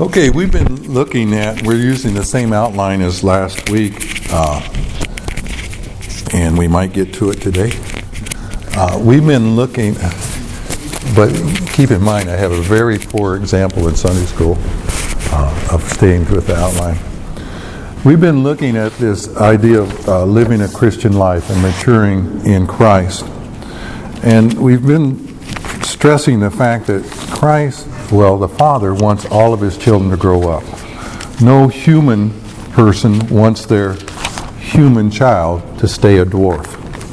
Okay, we've been looking at, we're using the same outline as last week, and we might get to it today. We've been looking, but keep in mind I have a very poor example in Sunday school of staying with the outline. We've been looking at this idea of living a Christian life and maturing in Christ. And we've been stressing the fact that Christ, the Father wants all of His children to grow up. No human person wants their human child to stay a dwarf.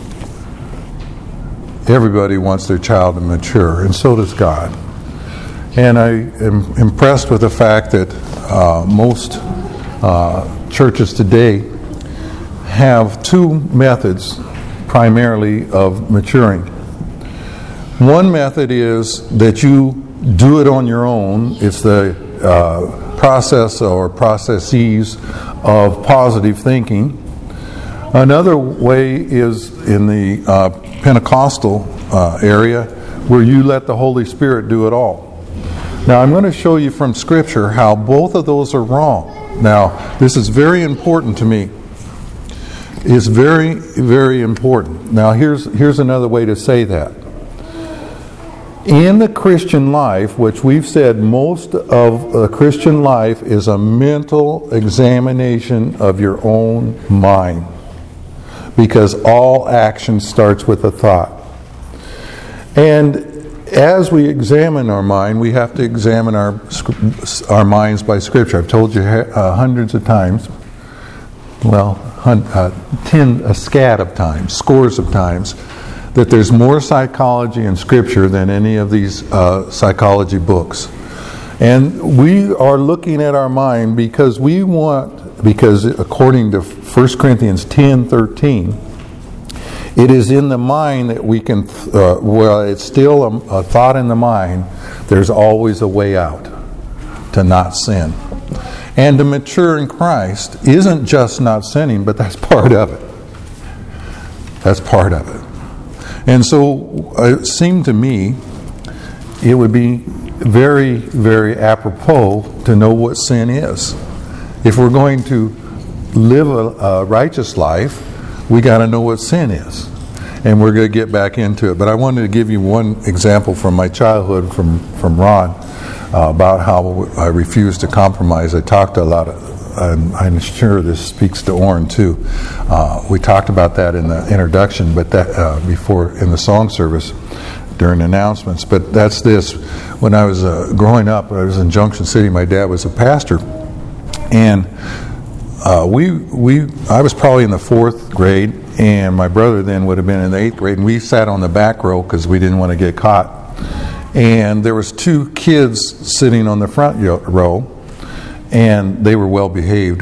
Everybody wants their child to mature, and so does God. And I am impressed with the fact that most churches today have two methods primarily of maturing. One method is that you do it on your own. It's the process or processes of positive thinking. Another way is in the Pentecostal area where you let the Holy Spirit do it all. Now I'm going to show you from Scripture how both of those are wrong. Now this is very important to me. It's very, very important. Now here's another way to say that. In the Christian life, which we've said most of the Christian life is a mental examination of your own mind. Because all action starts with a thought. And as we examine our mind, we have to examine our minds by Scripture. I've told you hundreds of times, a scat of times, scores of times, that there's more psychology in Scripture than any of these psychology books. And we are looking at our mind because according to 1 Corinthians 10:13, it is in the mind that we can, it's still a thought in the mind, there's always a way out to not sin. And to mature in Christ isn't just not sinning, but that's part of it. That's part of it. And so it seemed to me it would be very, very apropos to know what sin is. If we're going to live a righteous life, we got to know what sin is. And we're going to get back into it. But I wanted to give you one example from my childhood from Ron about how I refused to compromise. I talked a lot, and I'm sure this speaks to Orrin too. We talked about that in the introduction, but that before in the song service during announcements. But that's this. When I was growing up, I was in Junction City. My dad was a pastor, and I was probably in the 4th grade, and my brother then would have been in the 8th grade, and we sat on the back row because we didn't want to get caught. And there was 2 kids sitting on the front row, and they were well behaved.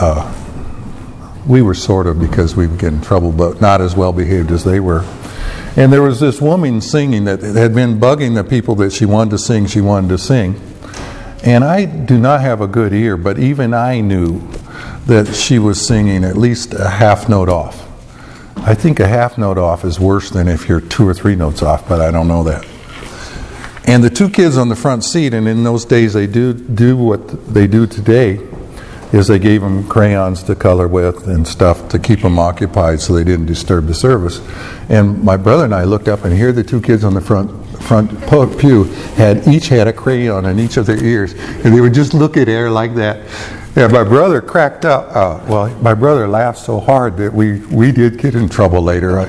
We were sort of, because we would get in trouble, but not as well behaved as they were. And there was this woman singing that had been bugging the people that she wanted to sing. And I do not have a good ear, but even I knew that she was singing at least a half note off. I think a half note off is worse than if you're 2 or 3 notes off, but I don't know that. And the 2 kids on the front seat, and in those days they do what they do today, is they gave them crayons to color with and stuff to keep them occupied so they didn't disturb the service. And my brother and I looked up, and here the 2 kids on the front pew each had a crayon in each of their ears, and they would just look at air like that. And my brother cracked up. My brother laughed so hard that we did get in trouble later.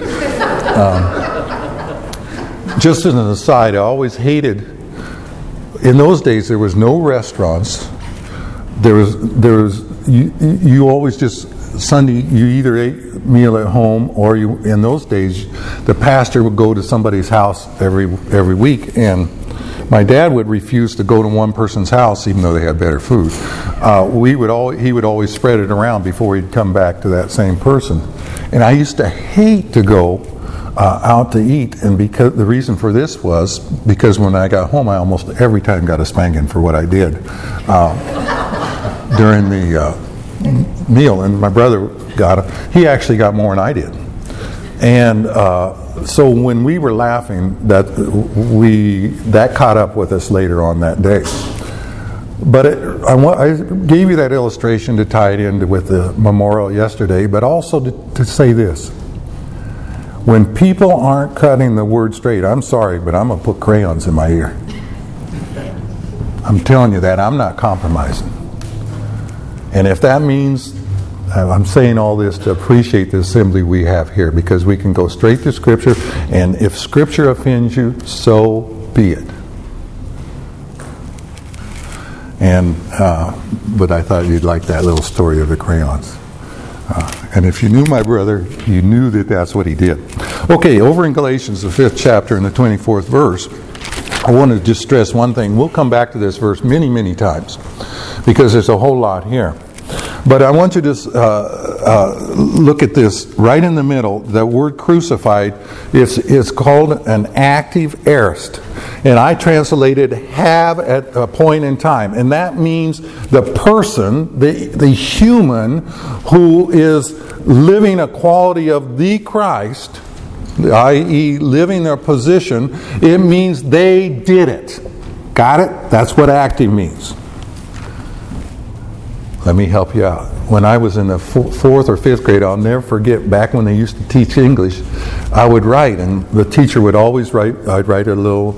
Just as an aside, I always hated. In those days, there was no restaurants. There was you always just Sunday. You either ate a meal at home, or in those days, the pastor would go to somebody's house every week, and my dad would refuse to go to one person's house even though they had better food. He would always spread it around before he'd come back to that same person. And I used to hate to go out to eat, and because the reason for this was because when I got home, I almost every time got a spanking for what I did during the meal. And my brother he actually got more than I did. And so when we were laughing, that caught up with us later on that day. But I gave you that illustration to tie it in with the memorial yesterday, but also to say this. When people aren't cutting the word straight, I'm sorry, but I'm going to put crayons in my ear. I'm telling you that. I'm not compromising. And if that means, I'm saying all this to appreciate the assembly we have here, because we can go straight to Scripture, and if Scripture offends you, so be it. And but I thought you'd like that little story of the crayons. And if you knew my brother, you knew that that's what he did. Okay, over in Galatians, the 5th chapter and the 24th verse, I want to just stress one thing. We'll come back to this verse many, many times, because there's a whole lot here. But I want you to look at this right in the middle. The word crucified is called an active aorist. And I translated have at a point in time. And that means the person, the human, who is living a quality of the Christ, i.e. living their position, it means they did it. Got it? That's what active means. Let me help you out. When I was in the 4th or 5th grade, I'll never forget, back when they used to teach English, I would write, and the teacher would always write, I'd write a little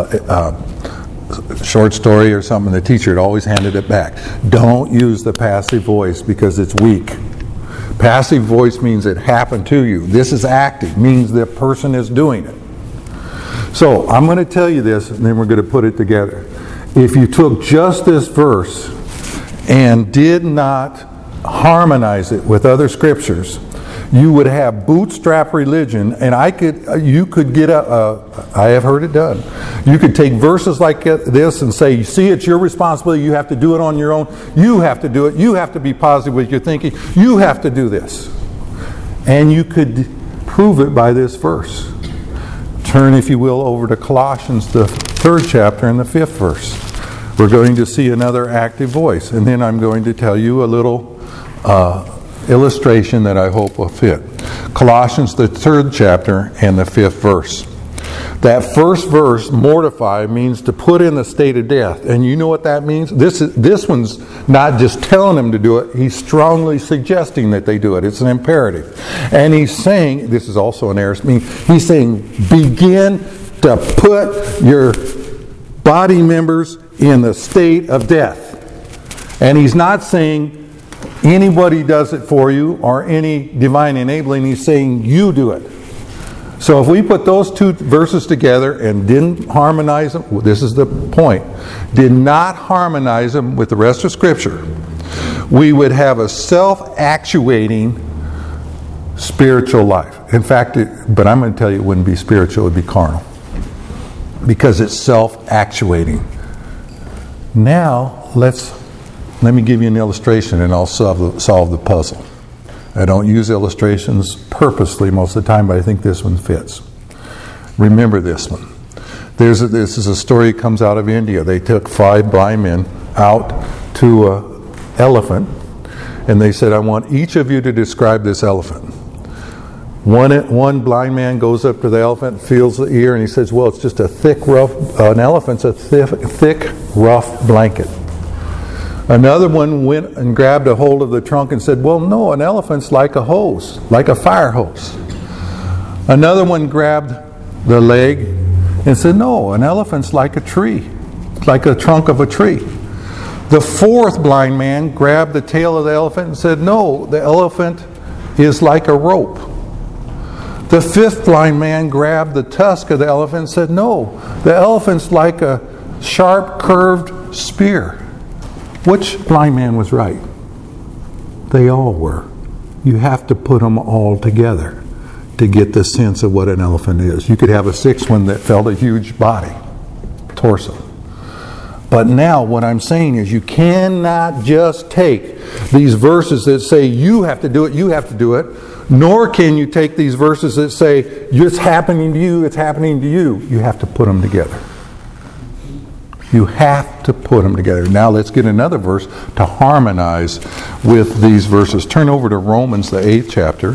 short story or something, the teacher had always handed it back. Don't use the passive voice because it's weak. Passive voice means it happened to you. This is active, means the person is doing it. So, I'm going to tell you this, and then we're going to put it together. If you took just this verse and did not harmonize it with other scriptures, you would have bootstrap religion, and you could get I have heard it done. You could take verses like this and say, you see, it's your responsibility, you have to do it on your own, you have to do it, you have to be positive with your thinking, you have to do this. And you could prove it by this verse. Turn, if you will, over to Colossians, the 3rd chapter and the 5th verse. We're going to see another active voice, and then I'm going to tell you a little illustration that I hope will fit. Colossians, the 3rd chapter and the 5th verse. That first verse, mortify, means to put in the state of death. And you know what that means? This one's not just telling them to do it, he's strongly suggesting that they do it. It's an imperative. And he's saying, this is also an aorist, he's saying, begin to put your body members in the state of death. And he's not saying anybody does it for you or any divine enabling. He's saying you do it. So if we put those two verses together and didn't harmonize them, this is the point, did not harmonize them with the rest of Scripture, we would have a self-actuating spiritual life. In fact, but I'm going to tell you it wouldn't be spiritual, it would be carnal. Because it's self-actuating. Now, let me give you an illustration and I'll solve the puzzle. I don't use illustrations purposely most of the time, but I think this one fits. Remember this one. This is a story that comes out of India. They took 5 blind men out to an elephant, and they said, I want each of you to describe this elephant. One blind man goes up to the elephant, feels the ear, and he says, well, it's just a an elephant's a thick, rough blanket. Another one went and grabbed a hold of the trunk and said, well, no, an elephant's like a hose, like a fire hose. Another one grabbed the leg and said, no, an elephant's like a tree, like a trunk of a tree. The 4th blind man grabbed the tail of the elephant and said, no, the elephant is like a rope. The 5th blind man grabbed the tusk of the elephant and said, no, the elephant's like a sharp, curved spear. Which blind man was right? They all were. You have to put them all together to get the sense of what an elephant is. You could have a 6th one that felt a huge body, torso. But now what I'm saying is you cannot just take these verses that say you have to do it, you have to do it, nor can you take these verses that say it's happening to you, it's happening to you. You have to put them together. You have to put them together. Now let's get another verse to harmonize with these verses. Turn over to Romans, the 8th chapter.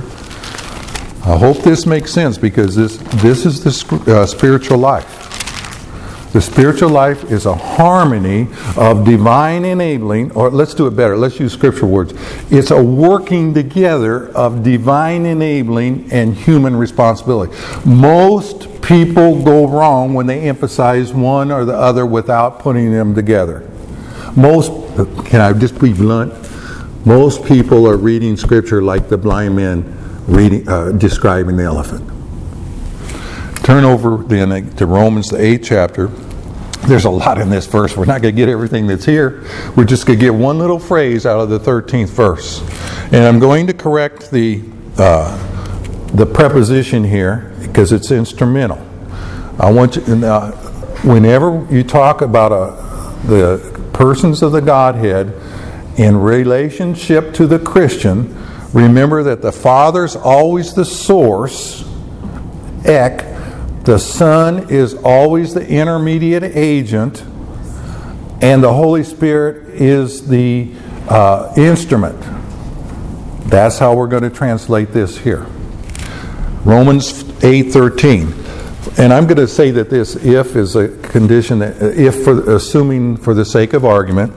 I hope this makes sense because this is the spiritual life. The spiritual life is a harmony of divine enabling, or let's do it better, let's use scripture words. It's a working together of divine enabling and human responsibility. Most people go wrong when they emphasize one or the other without putting them together. Can I just be blunt? Most people are reading scripture like the blind man describing the elephant. Turn over then to Romans, the 8th chapter. There's a lot in this verse. We're not going to get everything that's here. We're just going to get one little phrase out of the 13th verse. And I'm going to correct the preposition here because it's instrumental. I want you, whenever you talk about the persons of the Godhead in relationship to the Christian, remember that the Father's always the source, ek. The Son is always the intermediate agent, and the Holy Spirit is the instrument. That's how we're going to translate this here. Romans 8:13. And I'm going to say that this if is a condition that, assuming for the sake of argument,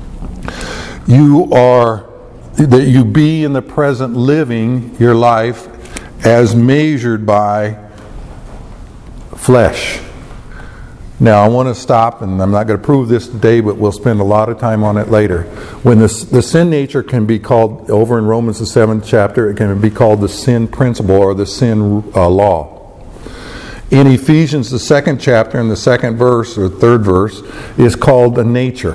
that you be in the present living your life as measured by flesh. Now I want to stop, and I'm not going to prove this today, but we'll spend a lot of time on it later. When the sin nature can be called, over in Romans the 7th chapter, it can be called the sin principle or the sin law. In Ephesians the 2nd chapter, in the 2nd verse or 3rd verse, is called the nature.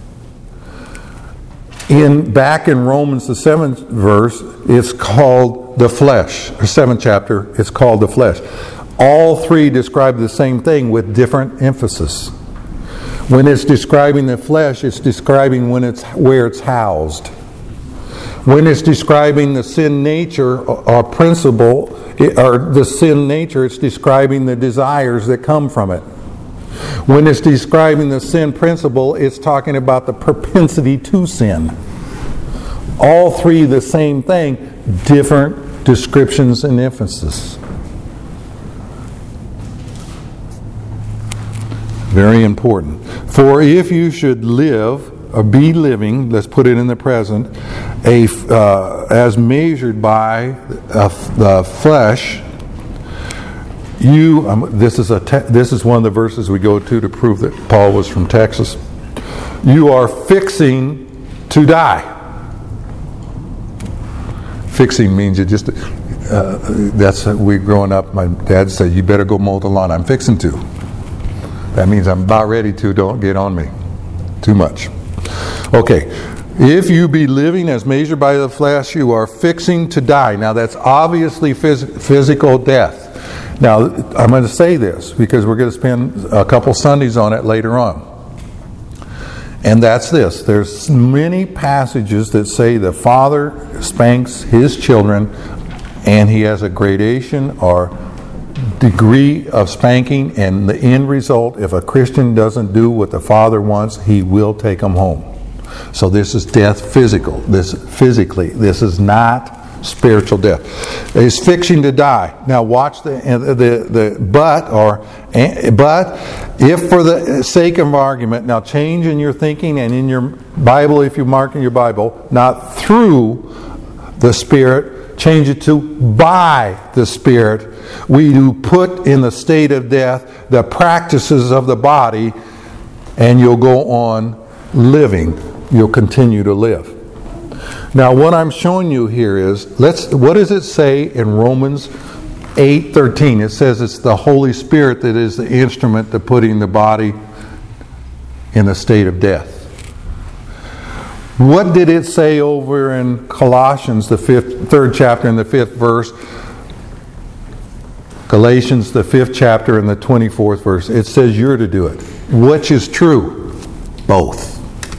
Back in Romans the 7th verse, it's called the flesh. Or 7th chapter, it's called the flesh. All three describe the same thing with different emphasis. When it's describing the flesh, it's describing where it's housed. When it's describing the sin nature or principle, or the sin nature, it's describing the desires that come from it. When it's describing the sin principle, it's talking about the propensity to sin. All three the same thing, different descriptions and emphasis. Very important. For if you should live, or be living, let's put it in the present, as measured by the flesh, this is one of the verses we go to prove that Paul was from Texas. You are fixing to die. Fixing means you just, we growing up, my dad said, you better go mow the lawn. I'm fixing to. That means I'm about ready to. Don't get on me too much. Okay. If you be living as measured by the flesh, you are fixing to die. Now that's obviously physical death. Now I'm going to say this because we're going to spend a couple Sundays on it later on. And that's this. There's many passages that say the Father spanks His children and He has a gradation or degree of spanking, and the end result, if a Christian doesn't do what the Father wants, He will take them home. So this is death physically. This is not spiritual death. It's fixing to die. Now watch but if for the sake of argument, now change in your thinking and in your Bible, if you mark in your Bible, not through the Spirit, change it to by the Spirit. We do put in the state of death the practices of the body, and you'll go on living. You'll continue to live. Now what I'm showing you here is, what does it say in Romans 8:13? It says it's the Holy Spirit that is the instrument to putting the body in a state of death. What did it say over in Colossians, the 3rd chapter and the 5th verse? Galatians, the 5th chapter and the 24th verse. It says you're to do it. Which is true? Both.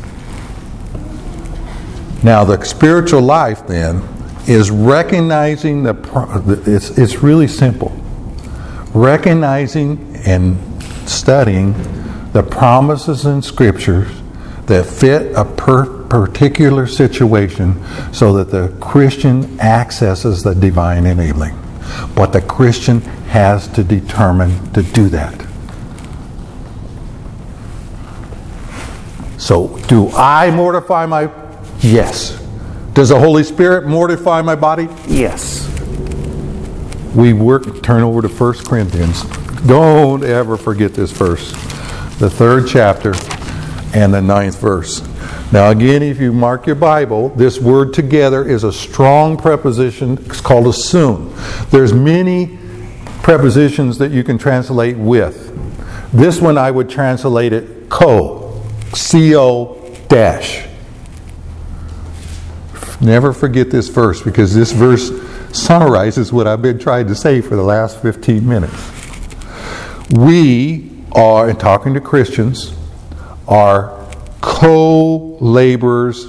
Now the spiritual life then is recognizing it's really simple. Recognizing and studying the promises in Scriptures that fit a particular situation so that the Christian accesses the divine enabling. But the Christian has to determine to do that. So, do I mortify my... Yes. Does the Holy Spirit mortify my body? Yes. We turn over to 1 Corinthians. Don't ever forget this verse. The 3rd chapter and the 9th verse. Now again, if you mark your Bible, this word together is a strong preposition. It's called assume. There's many prepositions that you can translate with. This one I would translate it co. C-O dash. Never forget this verse, because this verse summarizes what I've been trying to say for the last 15 minutes. We are, in talking to Christians, are co-laborers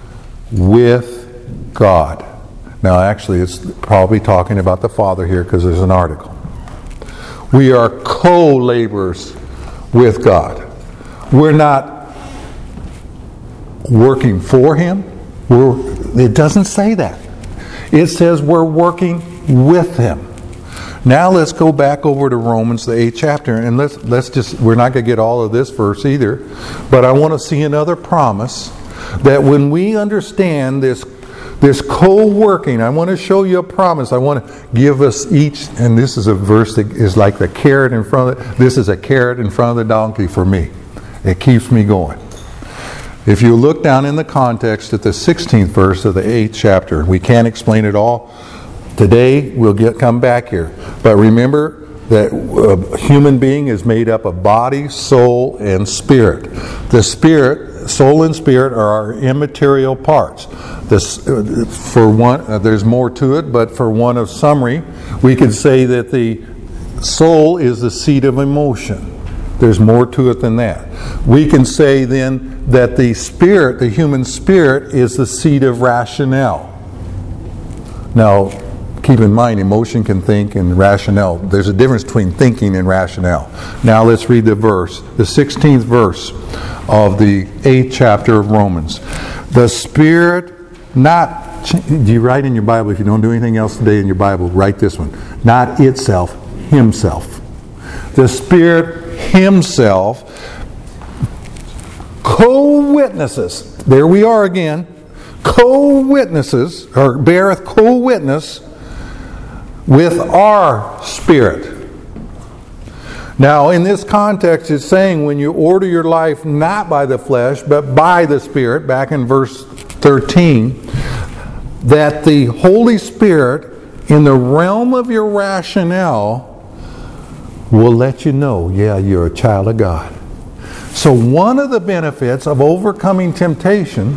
with God. Now actually it's probably talking about the Father here, because there's an article. We are co-laborers with God. We're not working for Him. It doesn't say that. It says we're working with Him. Now let's go back over to Romans, the 8th chapter, and let's just, we're not going to get all of this verse either, but I want to see another promise that when we understand this co-working, I want to show you a promise. I want to give us each, and this is a verse that is like the carrot in front of, this is a carrot in front of the donkey for me. It keeps me going. If you look down in the context at the 16th verse of the 8th chapter, we can't explain it all. Today, we'll come back here. But remember that a human being is made up of body, soul, and spirit. The spirit, soul and spirit are our immaterial parts. For one, there's more to it, but for one of summary, we could say that the soul is the seat of emotion. There's more to it than that. We can say then that the spirit, the human spirit, is the seat of rationale. Now, keep in mind, emotion can think and rationale. There's a difference between thinking and rationale. Now let's read the verse. The 16th verse of the 8th chapter of Romans. The Spirit not... Do you write in your Bible, if you don't do anything else today in your Bible, write this one. Not itself, Himself. The Spirit Himself co-witnesses. There we are again. Co-witnesses, or beareth co-witness with our spirit. Now, in this context, it's saying when you order your life not by the flesh, but by the Spirit, back in verse 13, that the Holy Spirit, in the realm of your rationale, will let you know, yeah, you're a child of God. So one of the benefits of overcoming temptation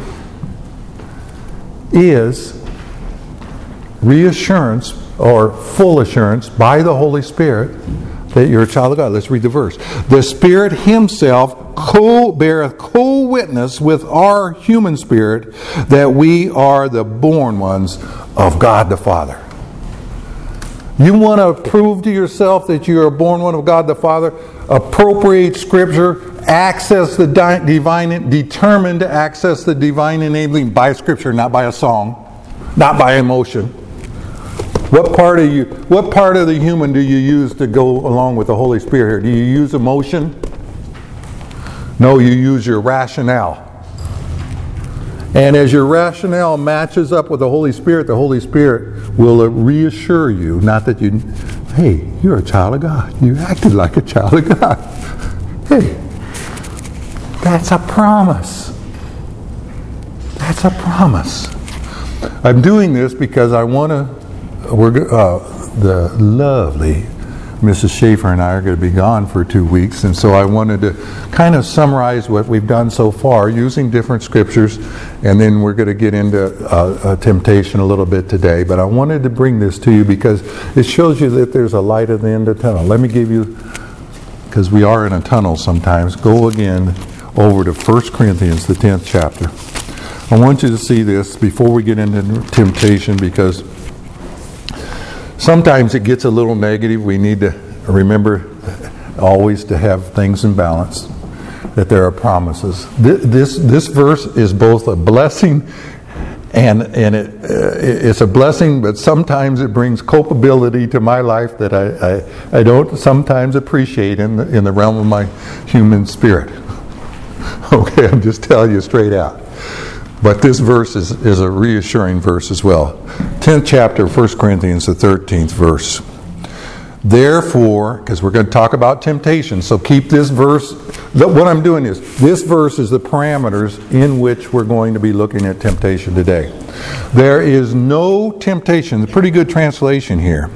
is reassurance or full assurance by the Holy Spirit that you're a child of God. Let's read the verse. The Spirit Himself beareth co-witness with our human spirit that we are the born ones of God the Father. You want to prove to yourself that you are born one of God the Father? Appropriate Scripture, access the divine, determined to access the divine enabling by Scripture, not by a song, not by emotion. What part of the human do you use to go along with the Holy Spirit here? Do you use emotion? No, you use your rationale. And as your rationale matches up with the Holy Spirit will reassure you, not that you, hey, you're a child of God. You acted like a child of God. Hey, that's a promise. That's a promise. I'm doing this because I want to, the lovely Mrs. Schaefer and I are going to be gone for 2 weeks, and so I wanted to kind of summarize what we've done so far using different scriptures, and then we're going to get into temptation a little bit today. But I wanted to bring this to you because it shows you that there's a light at the end of the tunnel. Let me give you, because we are in a tunnel sometimes, go again over to 1 Corinthians, the 10th chapter. I want you to see this before we get into temptation, because sometimes it gets a little negative. We need to remember always to have things in balance, that there are promises. This verse is both a blessing and it's a blessing, but sometimes it brings culpability to my life that I don't sometimes appreciate in the realm of my human spirit. Okay, I'm just telling you straight out. But this verse is a reassuring verse as well. 10th chapter, 1 Corinthians, the 13th verse. Therefore, because we're going to talk about temptation, so keep this verse. What I'm doing is, this verse is the parameters in which we're going to be looking at temptation today. There is no temptation, a pretty good translation here,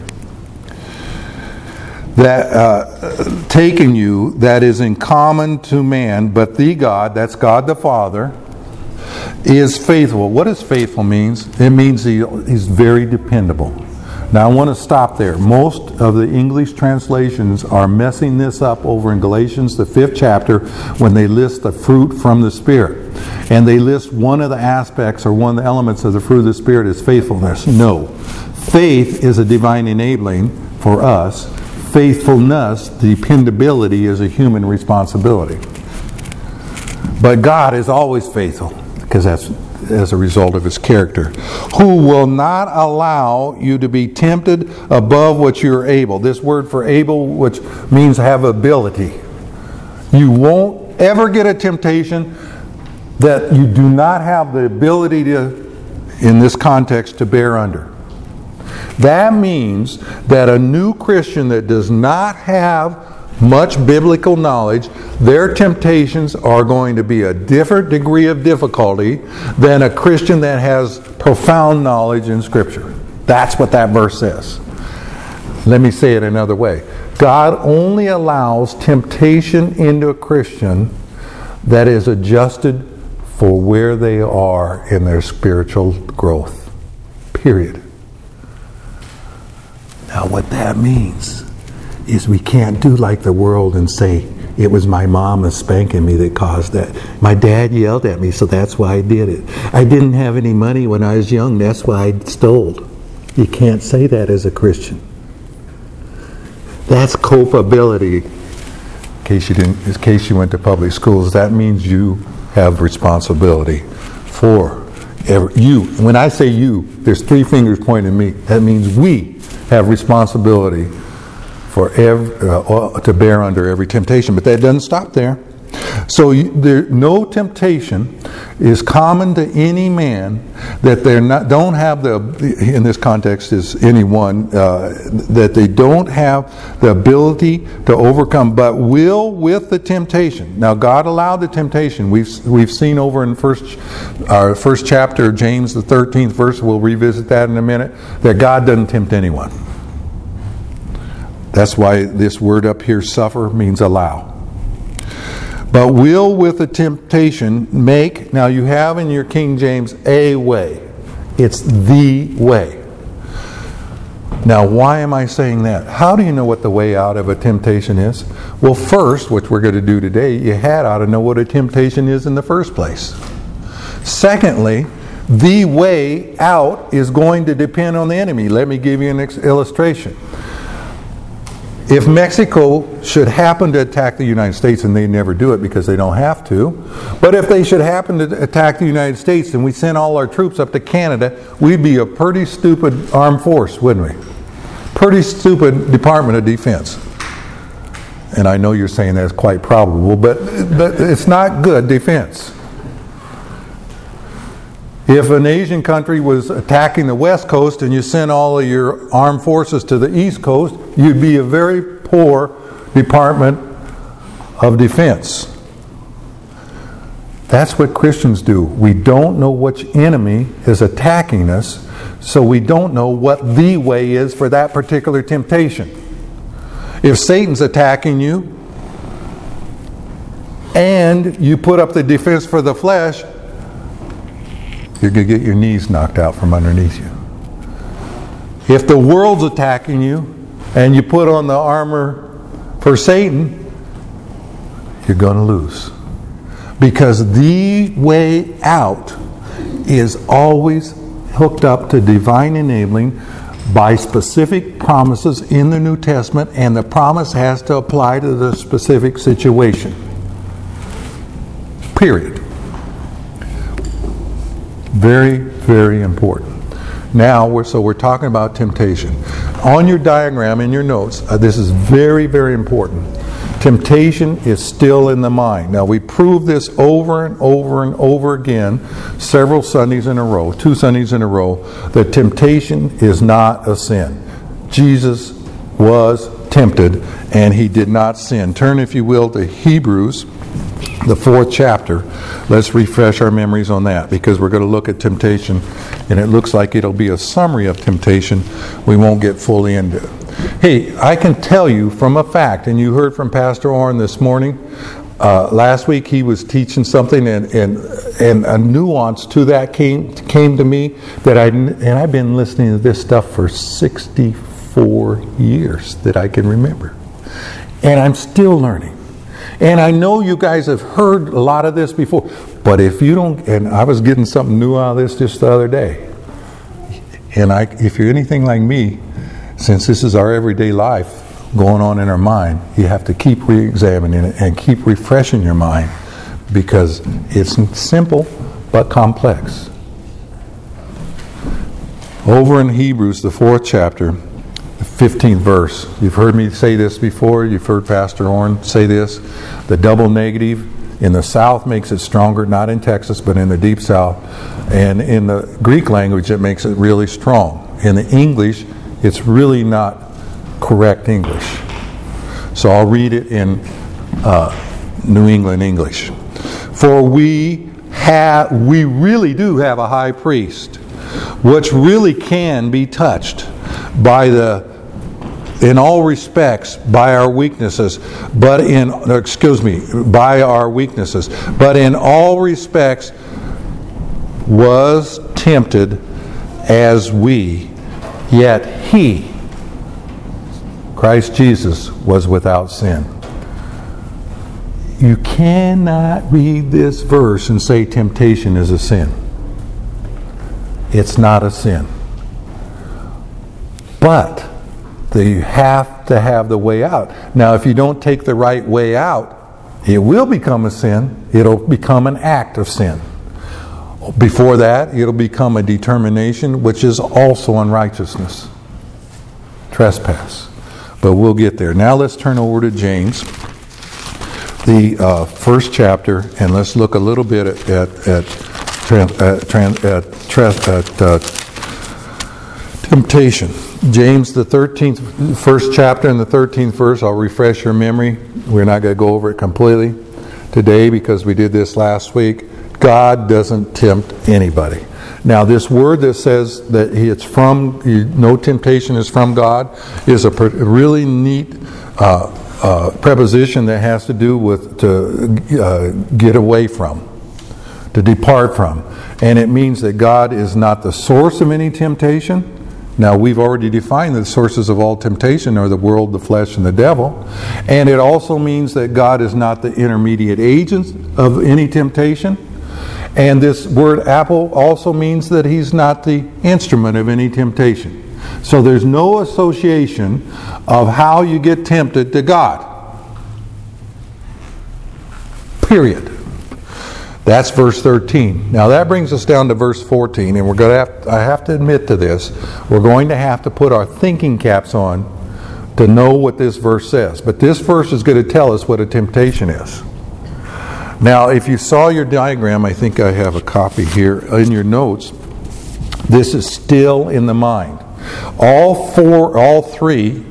that taken you that is in common to man, but the God, that's God the Father, is faithful. What does faithful means? It means he's very dependable. Now I want to stop there. Most of the English translations are messing this up over in Galatians, the 5th chapter, when they list the fruit from the Spirit. And they list one of the aspects or one of the elements of the fruit of the Spirit is faithfulness. No. Faith is a divine enabling for us. Faithfulness, dependability, is a human responsibility. But God is always faithful, because that's as a result of His character, who will not allow you to be tempted above what you're able. This word for able, which means have ability. You won't ever get a temptation that you do not have the ability to, in this context, to bear under. That means that a new Christian that does not have much biblical knowledge, their temptations are going to be a different degree of difficulty than a Christian that has profound knowledge in Scripture. That's what that verse says. Let me say it another way. God only allows temptation into a Christian that is adjusted for where they are in their spiritual growth. Period. Now what that means is we can't do like the world and say, it was my mama spanking me that caused that. My dad yelled at me, so that's why I did it. I didn't have any money when I was young, that's why I stole. You can't say that as a Christian. That's culpability. In case you went to public schools, that means you have responsibility for you. When I say you, there's 3 fingers pointing at me. That means we have responsibility for to bear under every temptation. But that doesn't stop there. So no temptation is common to any man that don't have in this context is anyone, that they don't have the ability to overcome, but will with the temptation. Now God allowed the temptation. We've seen over in our first chapter, James the 13th verse, we'll revisit that in a minute, that God doesn't tempt anyone. That's why this word up here, suffer, means allow. But will with the temptation make, now you have in your King James, a way. It's the way. Now why am I saying that? How do you know what the way out of a temptation is? Well, first, which we're going to do today, you ought to know what a temptation is in the first place. Secondly, the way out is going to depend on the enemy. Let me give you an illustration. If Mexico should happen to attack the United States, and they never do it because they don't have to, but if they should happen to attack the United States and we sent all our troops up to Canada, we'd be a pretty stupid armed force, wouldn't we? Pretty stupid Department of Defense. And I know you're saying that's quite probable, but it's not good defense. If an Asian country was attacking the West Coast and you sent all of your armed forces to the East Coast, you'd be a very poor Department of Defense. That's what Christians do. We don't know which enemy is attacking us, so we don't know what the way is for that particular temptation. If Satan's attacking you and you put up the defense for the flesh, you're going to get your knees knocked out from underneath you. If the world's attacking you and you put on the armor for Satan, you're going to lose. Because the way out is always hooked up to divine enabling by specific promises in the New Testament, and the promise has to apply to the specific situation. Period. Very, very important. Now, we're talking about temptation. On your diagram, in your notes, this is very, very important. Temptation is still in the mind. Now, we prove this over and over and over again, several Sundays in a row, 2 Sundays in a row, that temptation is not a sin. Jesus was tempted, and he did not sin. Turn, if you will, to Hebrews, the 4th chapter. Let's refresh our memories on that, because we're going to look at temptation, and it looks like it'll be a summary of temptation. We won't get fully into it. Hey, I can tell you from a fact, and you heard from Pastor Orrin this morning. Last week he was teaching something, and a nuance to that came to me that I've been listening to this stuff for 64 years that I can remember, and I'm still learning. And I know you guys have heard a lot of this before, but if you don't, and I was getting something new out of this just the other day, and if you're anything like me, since this is our everyday life going on in our mind, you have to keep re-examining it and keep refreshing your mind, because it's simple but complex. Over in Hebrews, the 4th chapter, the 15th verse. You've heard me say this before. You've heard Pastor Orrin say this. The double negative in the South makes it stronger, not in Texas, but in the Deep South. And in the Greek language, it makes it really strong. In the English, it's really not correct English. So I'll read it in New England English. For we really do have a high priest, which really can be touched in all respects by our weaknesses, but in all respects was tempted as we, yet he, Christ Jesus, was without sin. You cannot read this verse and say temptation is a sin. It's not a sin. But you have to have the way out. Now, if you don't take the right way out, it will become a sin. It'll become an act of sin. Before that, it'll become a determination, which is also unrighteousness. Trespass. But we'll get there. Now let's turn over to James, the 1st chapter, and let's look a little bit at temptation. James, the 1st chapter and the 13th verse. I'll refresh your memory. We're not going to go over it completely today because we did this last week. God doesn't tempt anybody. Now, this word that says that no temptation is from God is a really neat preposition that has to do with to get away from, to depart from. And it means that God is not the source of any temptation. Now, we've already defined the sources of all temptation are the world, the flesh, and the devil. And it also means that God is not the intermediate agent of any temptation. And this word apple also means that he's not the instrument of any temptation. So there's no association of how you get tempted to God. Period. That's verse 13. Now that brings us down to verse 14, and I have to admit to this, we're going to have to put our thinking caps on to know what this verse says. But this verse is going to tell us what a temptation is. Now, if you saw your diagram, I think I have a copy here in your notes. This is still in the mind. All three.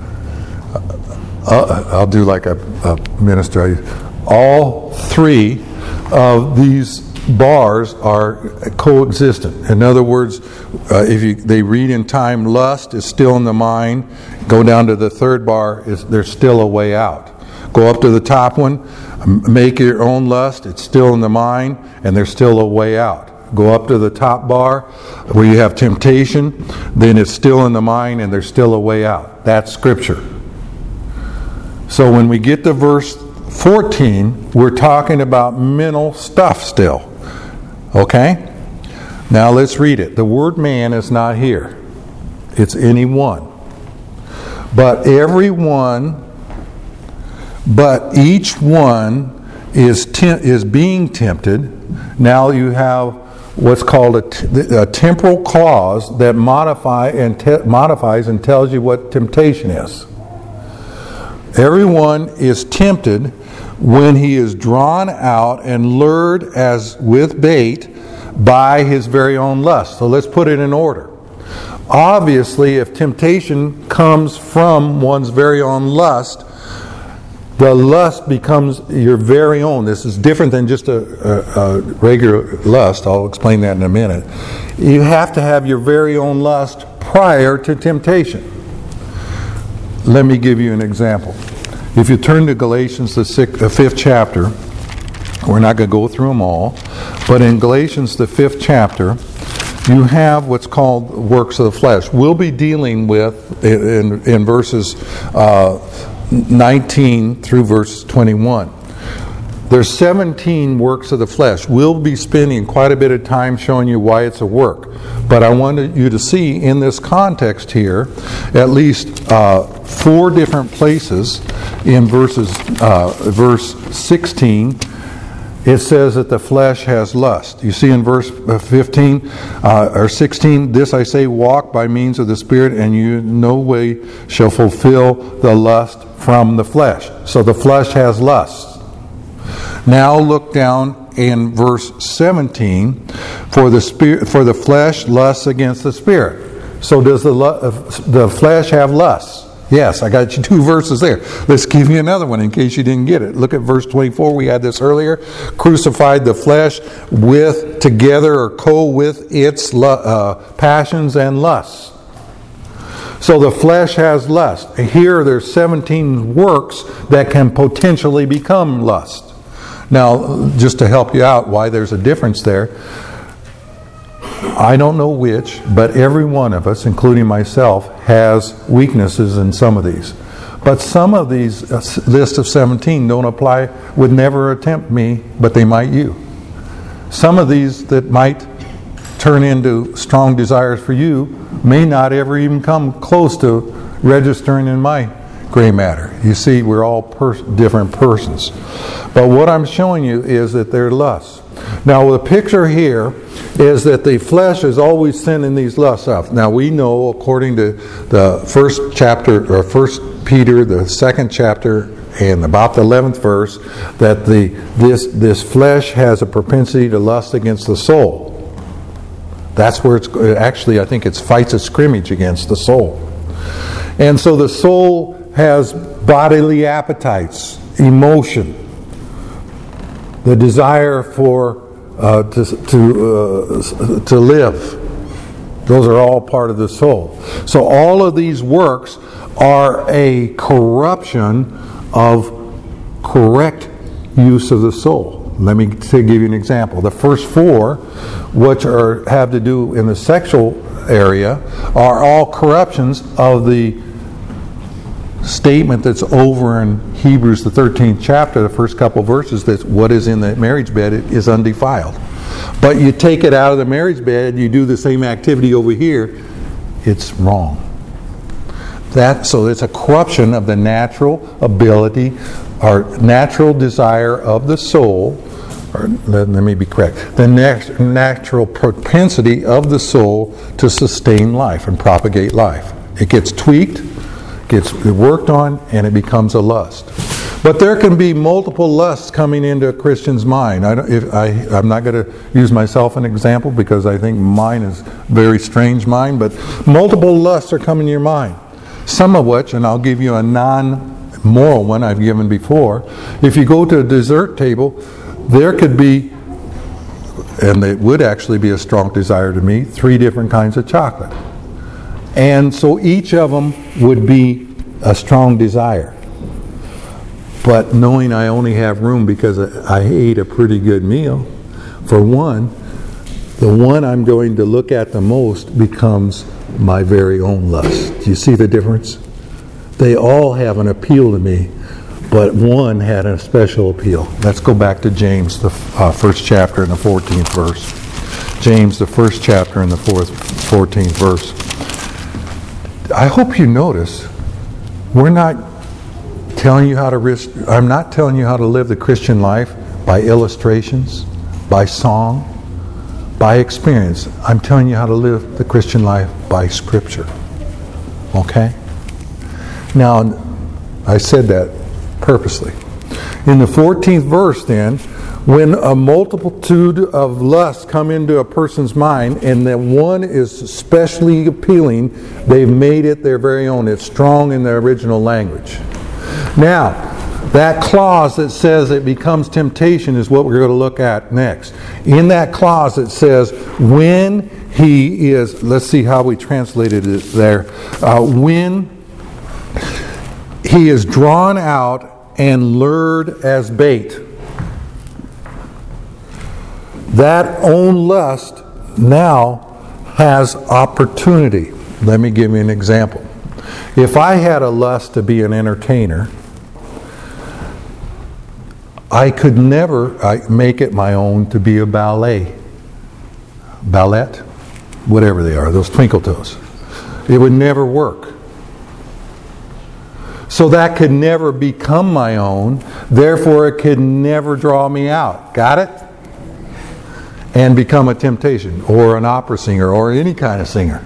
I'll do like a minister. All three of these bars are coexistent. In other words, they read in time, lust is still in the mind. Go down to the 3rd bar, there's still a way out. Go up to the top one, make your own lust, it's still in the mind, and there's still a way out. Go up to the top bar where you have temptation, then it's still in the mind and there's still a way out. That's Scripture. So when we get to verse 14, we're talking about mental stuff still. Okay? Now let's read it. The word man is not here. It's anyone. But each one is being tempted. Now you have what's called a temporal clause that modifies and tells you what temptation is. Everyone is tempted when he is drawn out and lured as with bait by his very own lust. So let's put it in order. Obviously, if temptation comes from one's very own lust, the lust becomes your very own. This is different than just a regular lust. I'll explain that in a minute. You have to have your very own lust prior to temptation. Let me give you an example. If you turn to Galatians, the 5th chapter, we're not going to go through them all, but in Galatians, the 5th chapter, you have what's called works of the flesh. We'll be dealing with, in verses 19 through verse 21. There's 17 works of the flesh. We'll be spending quite a bit of time showing you why it's a work. But I wanted you to see in this context here at least 4 different places in verse 16 it says that the flesh has lust. You see in verse 15 or 16, this I say, walk by means of the Spirit, and you in no way shall fulfill the lust from the flesh. So the flesh has lust. Now look down in verse 17, for the flesh lusts against the Spirit. So does the flesh have lust? Yes, I got you 2 verses there. Let's give you another one in case you didn't get it. Look at verse 24. We had this earlier. Crucified the flesh together or with its passions and lusts. So the flesh has lust. Here there's 17 works that can potentially become lust. Now, just to help you out why there's a difference there, I don't know which, but every one of us, including myself, has weaknesses in some of these. But some of these list of 17 don't apply, would never attempt me, but they might you. Some of these that might turn into strong desires for you may not ever even come close to registering in my gray matter. You see, we're all different persons. But what I'm showing you is that they're lusts. Now, the picture here is that the flesh is always sending these lusts out. Now, we know, according to the 1st chapter, or 1 Peter, the 2nd chapter, and about the 11th verse, that this flesh has a propensity to lust against the soul. That's where it's actually, I think, it fights a scrimmage against the soul. And so the soul has bodily appetites, emotion, the desire for to live. Those are all part of the soul. So all of these works are a corruption of correct use of the soul. Let me give you an example. The first 4, which have to do in the sexual area, are all corruptions of the statement that's over in Hebrews, the 13th chapter, the first couple verses, that what is in the marriage bed is undefiled. But you take it out of the marriage bed, you do the same activity over here, it's wrong. So it's a corruption of the natural ability or natural desire of the soul, or let me be correct, the natural propensity of the soul to sustain life and propagate life. It gets tweaked, gets worked on, and it becomes a lust. But there can be multiple lusts coming into a Christian's mind. I'm not going to use myself an example because I think mine is a very strange mind, but multiple lusts are coming to your mind. Some of which, and I'll give you a non-moral one I've given before, if you go to a dessert table, there could be, and it would actually be a strong desire to me, 3 different kinds of chocolate. And so each of them would be a strong desire. But knowing I only have room because I ate a pretty good meal, for one, the one I'm going to look at the most becomes my very own lust. Do you see the difference? They all have an appeal to me, but one had a special appeal. Let's go back to James, the 1st chapter and the 14th verse. James, the 1st chapter and the 14th verse. I hope you notice, we're not telling you how to I'm not telling you how to live the Christian life by illustrations, by song, by experience. I'm telling you how to live the Christian life by Scripture. Okay? Now, I said that purposely. In the 14th verse then, when a multitude of lusts come into a person's mind and that one is especially appealing, they've made it their very own. It's strong in the original language. Now, that clause that says it becomes temptation is what we're going to look at next. In that clause it says, when he is, let's see how we translated it there, when he is drawn out and lured as bait. That own lust now has opportunity. Let me give you an example. If I had a lust to be an entertainer, I could never make it my own to be a ballet, whatever they are, those twinkle toes. It would never work. So that could never become my own, therefore it could never draw me out. Got it? And become a temptation, or an opera singer, or any kind of singer.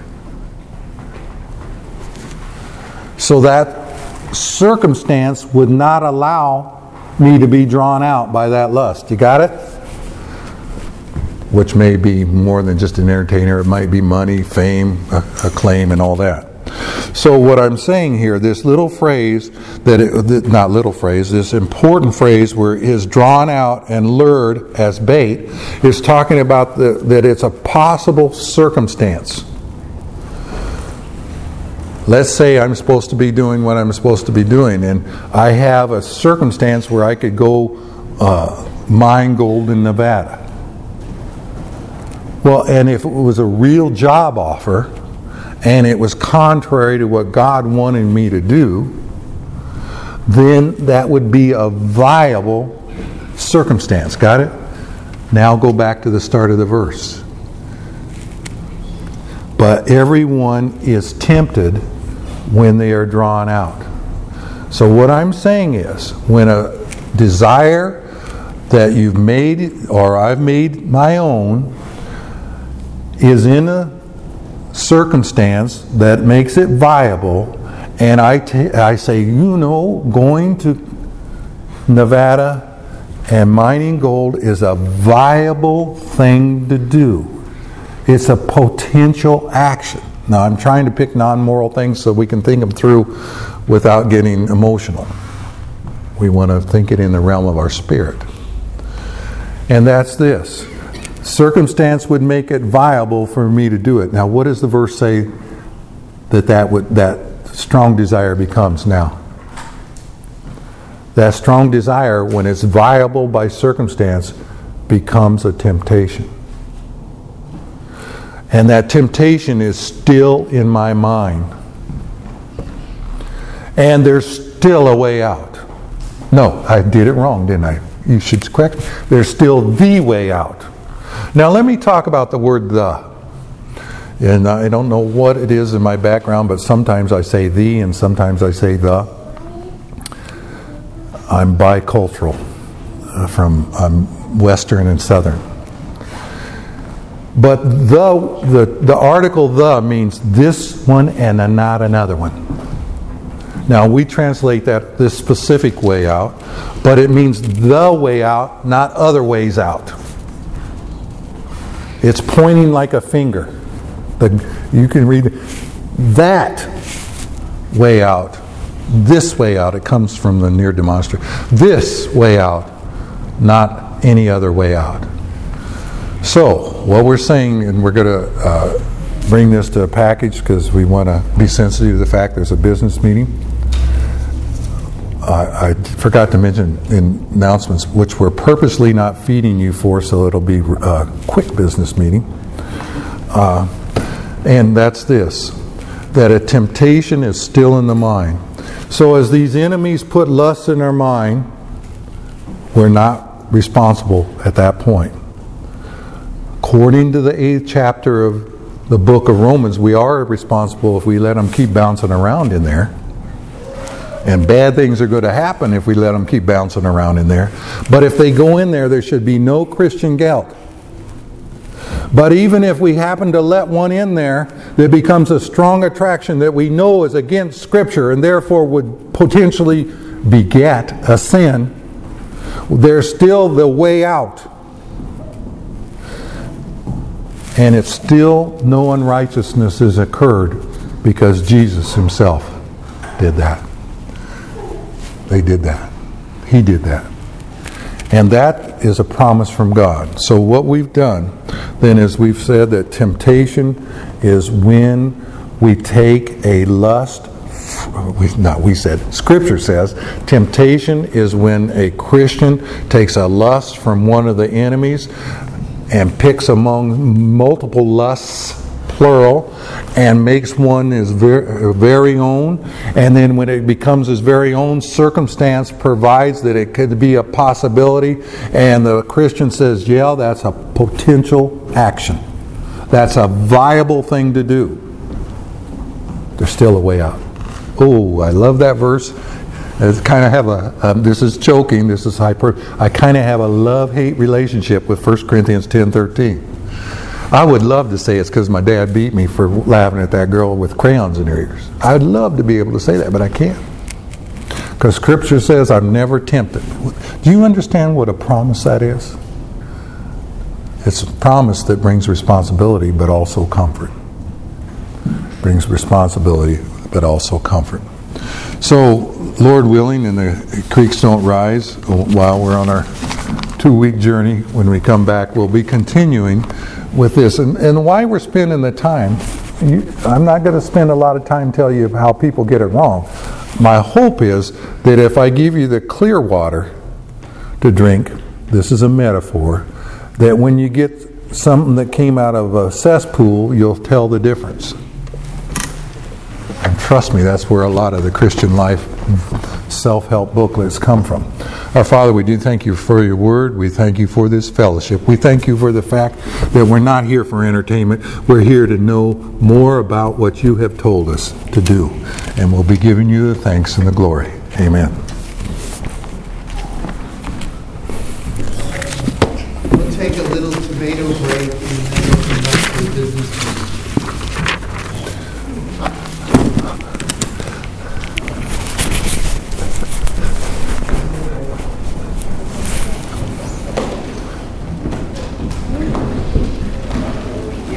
So that circumstance would not allow me to be drawn out by that lust. You got it? Which may be more than just an entertainer. It might be money, fame, acclaim, and all that. So what I'm saying here, this little phrase, this important phrase where is drawn out and lured as bait, is talking about that it's a possible circumstance. Let's say I'm supposed to be doing what I'm supposed to be doing, and I have a circumstance where I could go mine gold in Nevada. Well, and if it was a real job offer, and it was contrary to what God wanted me to do, then that would be a viable circumstance. Got it? Now go back to the start of the verse. But everyone is tempted when they are drawn out. So what I'm saying is, when a desire that you've made, or I've made my own, is in a circumstance that makes it viable, and I say, going to Nevada and mining gold is a viable thing to do. It's a potential action. Now, I'm trying to pick non-moral things so we can think them through without getting emotional. We want to think it in the realm of our spirit. And that's this. Circumstance would make it viable for me to do it. Now, what does the verse say that strong desire becomes now? That strong desire, when it's viable by circumstance, becomes a temptation. And that temptation is still in my mind. And there's still a way out. No, I did it wrong, didn't I? You should correct me. There's still the way out. Now let me talk about the word the. And I don't know what it is in my background, but sometimes I say the and sometimes I say the. I'm bicultural. I'm Western and Southern. But the article the means this one and not another one. Now we translate that this specific way out, but it means the way out, not other ways out. It's pointing like a finger. You can read that way out, this way out. It comes from the near demonstrative. This way out, not any other way out. So, what we're saying, and we're going to bring this to a package because we want to be sensitive to the fact there's a business meeting. I forgot to mention in announcements, which we're purposely not feeding you for, so it'll be a quick business meeting. And that's this, that a temptation is still in the mind. So as these enemies put lust in our mind, we're not responsible at that point. According to the 8th chapter of the book of Romans, we are responsible if we let them keep bouncing around in there. And bad things are going to happen if we let them keep bouncing around in there. But if they go in there, there should be no Christian guilt. But even if we happen to let one in there that becomes a strong attraction that we know is against Scripture and therefore would potentially beget a sin, there's still the way out. And it's still no unrighteousness has occurred because Jesus himself did that. They did that. He did that. And that is a promise from God. So what we've done then is we've said that temptation is when we take a lust. Scripture says temptation is when a Christian takes a lust from one of the enemies and picks among multiple lusts, plural, and makes one his very own. And then when it becomes his very own, circumstance provides that it could be a possibility. And the Christian says, yeah, that's a potential action. That's a viable thing to do. There's still a way out. Oh, I love that verse. I kind of have this is choking, this is hyper. I kind of have a love-hate relationship with 1 Corinthians 10:13. I would love to say it's because my dad beat me for laughing at that girl with crayons in her ears. I'd love to be able to say that, but I can't. Because Scripture says I'm never tempted. Do you understand what a promise that is? It's a promise that brings responsibility, but also comfort. Brings responsibility, but also comfort. So, Lord willing, and the creeks don't rise while we're on our 2-week journey. When we come back, we'll be continuing with this. And why we're spending the time, I'm not going to spend a lot of time telling you how people get it wrong. My hope is that if I give you the clear water to drink, this is a metaphor, that when you get something that came out of a cesspool, you'll tell the difference. And trust me, that's where a lot of the Christian life self-help booklets come from. Our Father, we do thank you for your word. We thank you for this fellowship. We thank you for the fact that we're not here for entertainment. We're here to know more about what you have told us to do. And we'll be giving you the thanks and the glory. Amen.